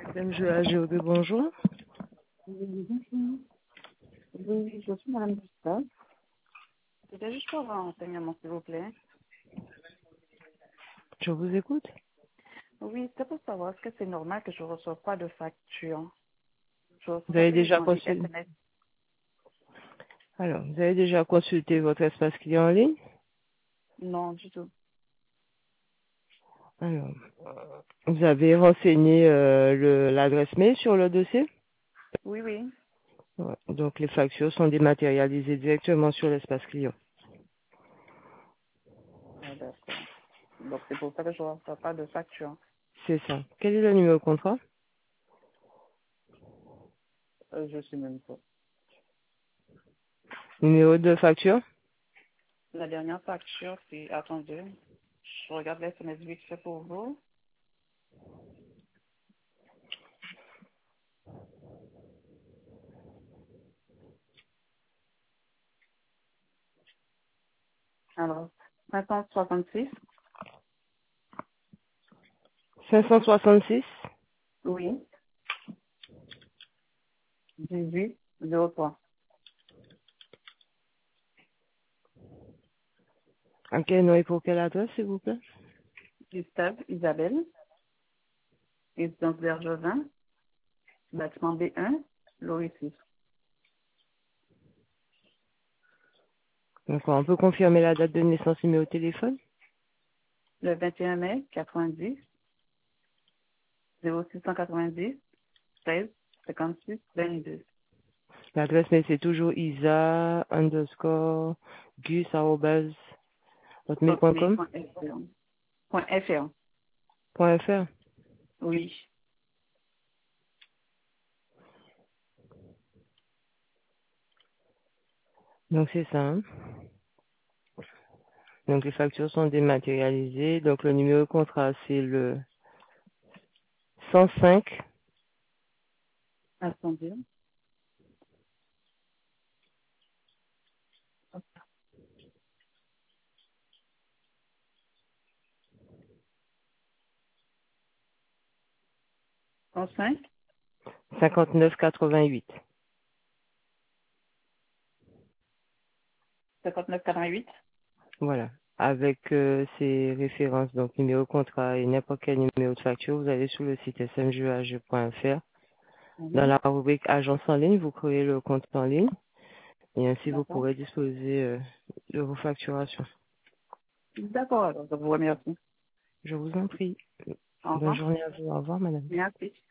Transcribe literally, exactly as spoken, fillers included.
Madame Joageaude, bonjour. Oui, bonjour. Oui, je suis Madame Gustave. C'était juste pour avoir un renseignement, s'il vous plaît. Je vous écoute. Oui, c'était pour savoir est-ce que c'est normal que je ne reçoive pas de facture. Je Vous reçois avez déjà uniquement des consulté, S M S. alors, vous avez déjà consulté votre espace client en ligne? Non, du tout. Alors, vous avez renseigné euh, le- l'adresse mail sur le dossier? Oui, oui. Ouais. Donc, les factures sont dématérialisées directement sur l'espace client. Ah, d'accord. Donc c'est pour ça que je ne reçois pas de facture. C'est ça. Quel est le numéro de contrat? Euh, je suis même pas. Numéro de facture? La dernière facture, c'est... Attendez. Je regarde les S M S vite fait pour vous. Alors, cinq cent soixante-six. cinq cent soixante-six? Oui. dix-huit zéro trois. À quel nom et pour quelle adresse, s'il vous plaît? Gustave Isabelle. Résidence Bergevin. Bâtiment B un. Lauricie. Donc, on peut confirmer la date de naissance, numéro de téléphone? Le vingt et un mai quatre-vingt-dix, zéro six cent quatre-vingt-dix, seize, cinquante-six, vingt-deux. L'adresse mail, c'est toujours isa underscore gus arobase hotmail point com hotmail.fr. Point .fr. point fr. Oui. Donc c'est ça. Hein. Donc les factures sont dématérialisées. Donc le numéro de contrat c'est le cent cinq Attendez. cent cinq, cinquante-neuf quatre-vingt-huit. cinquante-neuf, quatre-vingt-huit. Voilà. Avec euh, ces références, donc numéro de contrat et n'importe quel numéro de facture, vous allez sur le site s m g a g point f r. Dans Mhm. la rubrique agence en ligne, vous créez le compte en ligne et ainsi vous D'accord. pourrez disposer euh, de vos facturations. D'accord, alors, je vous remercie. Je vous en prie. Au Bonne revoir. journée à vous. Au revoir, madame. Merci.